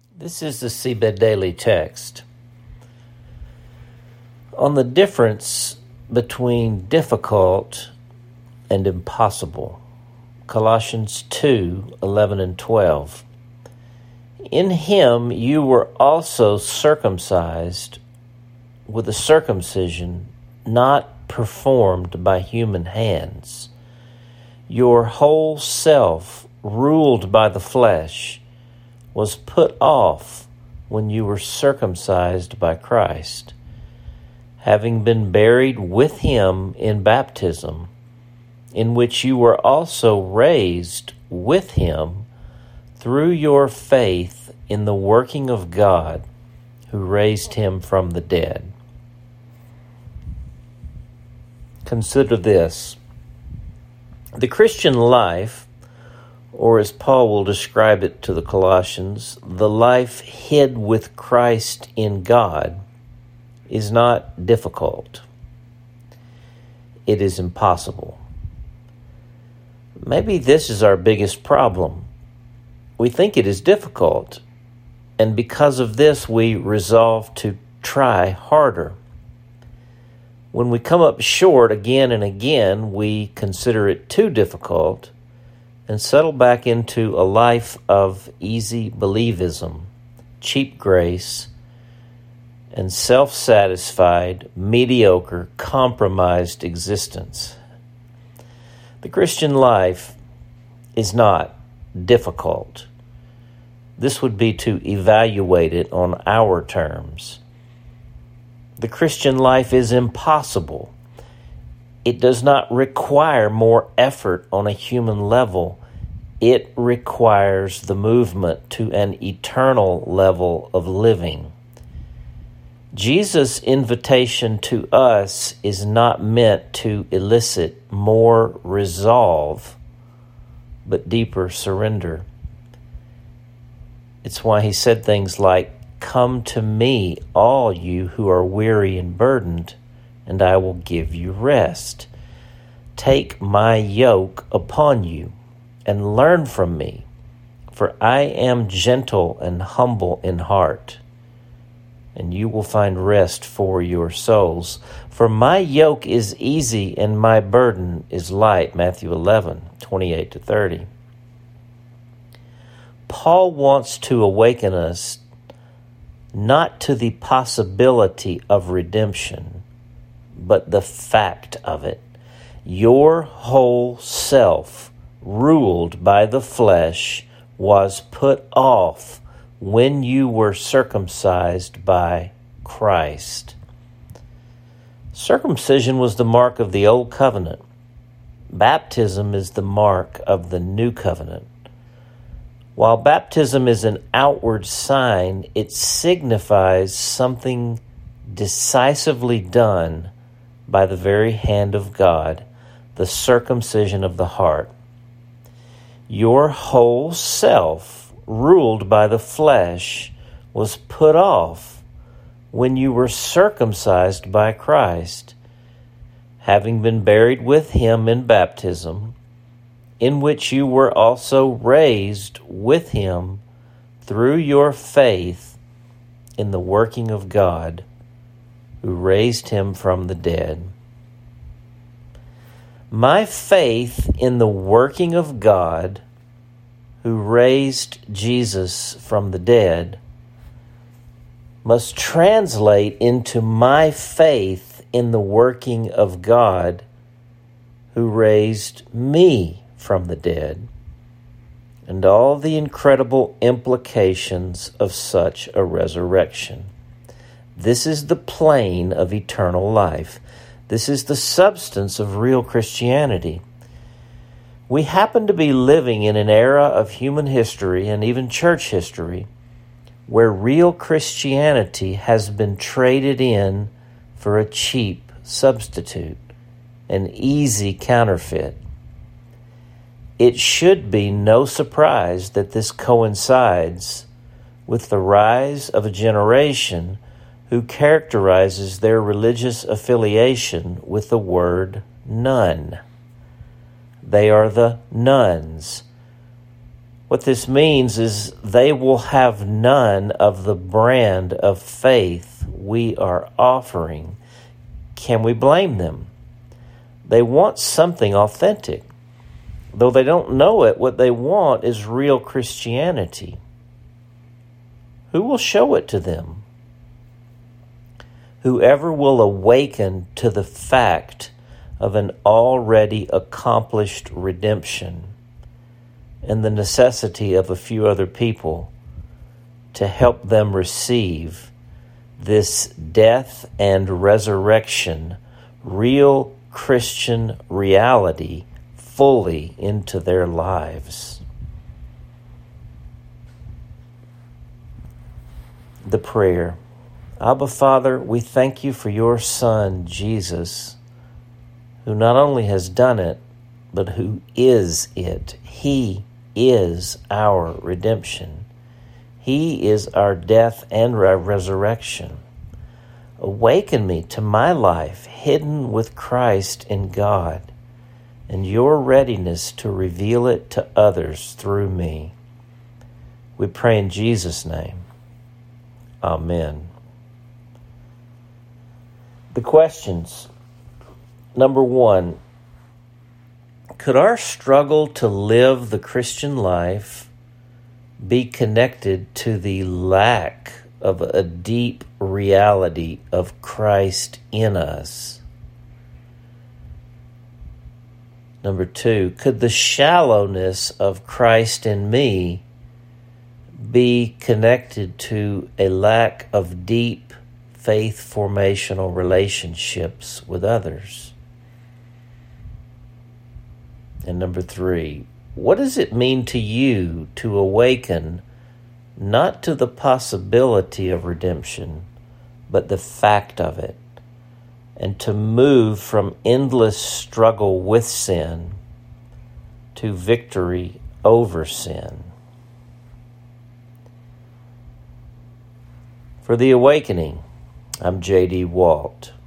This is the Seabed Daily Text. On the difference between difficult and impossible. Colossians 2:11 and 12. In him you were also circumcised with a circumcision not performed by human hands. Your whole self, ruled by the flesh, was put off when you were circumcised by Christ, having been buried with him in baptism, in which you were also raised with him through your faith in the working of God who raised him from the dead. Consider this. The Christian life, or as Paul will describe it to the Colossians, the life hid with Christ in God, is not difficult. It is impossible. Maybe this is our biggest problem. We think it is difficult, and because of this we resolve to try harder. When we come up short again and again, we consider it too difficult and settle back into a life of easy believism, cheap grace, and self-satisfied, mediocre, compromised existence. The Christian life is not difficult. This would be to evaluate it on our terms. The Christian life is impossible. It does not require more effort on a human level. It requires the movement to an eternal level of living. Jesus' invitation to us is not meant to elicit more resolve, but deeper surrender. It's why he said things like, "Come to me, all you who are weary and burdened, and I will give you rest. Take my yoke upon you and learn from me, for I am gentle and humble in heart, and you will find rest for your souls. For my yoke is easy and my burden is light." Matthew 11:28 to 30. Paul wants to awaken us not to the possibility of redemption, but the fact of it. Your whole self, ruled by the flesh, was put off when you were circumcised by Christ. Circumcision was the mark of the old covenant. Baptism is the mark of the new covenant. While baptism is an outward sign, it signifies something decisively done by the very hand of God, the circumcision of the heart. Your whole self, ruled by the flesh, was put off when you were circumcised by Christ, having been buried with him in baptism, in which you were also raised with him through your faith in the working of God who raised him from the dead. My faith in the working of God who raised Jesus from the dead must translate into my faith in the working of God who raised me from the dead, and all the incredible implications of such a resurrection. This is the plane of eternal life. This is the substance of real Christianity. We happen to be living in an era of human history and even church history where real Christianity has been traded in for a cheap substitute, an easy counterfeit. It should be no surprise that this coincides with the rise of a generation who characterizes their religious affiliation with the word none. They are the nones, What this means is they will have none of the brand of faith we are offering. Can we blame them? They want something authentic. Though they don't know it, what they want is real Christianity. Who will show it to them? Whoever will awaken to the fact of an already accomplished redemption and the necessity of a few other people to help them receive this death and resurrection, real Christian reality fully into their lives. The prayer. Abba, Father, we thank you for your Son, Jesus, who not only has done it, but who is it. He is our redemption. He is our death and our resurrection. Awaken me to my life hidden with Christ in God and your readiness to reveal it to others through me. We pray in Jesus' name. Amen. The questions. Number 1, could our struggle to live the Christian life be connected to the lack of a deep reality of Christ in us? Number 2, could the shallowness of Christ in me be connected to a lack of deep faith formational relationships with others? And number 3, what does it mean to you to awaken not to the possibility of redemption, but the fact of it, and to move from endless struggle with sin to victory over sin? For The Awakening, I'm J.D. Walt.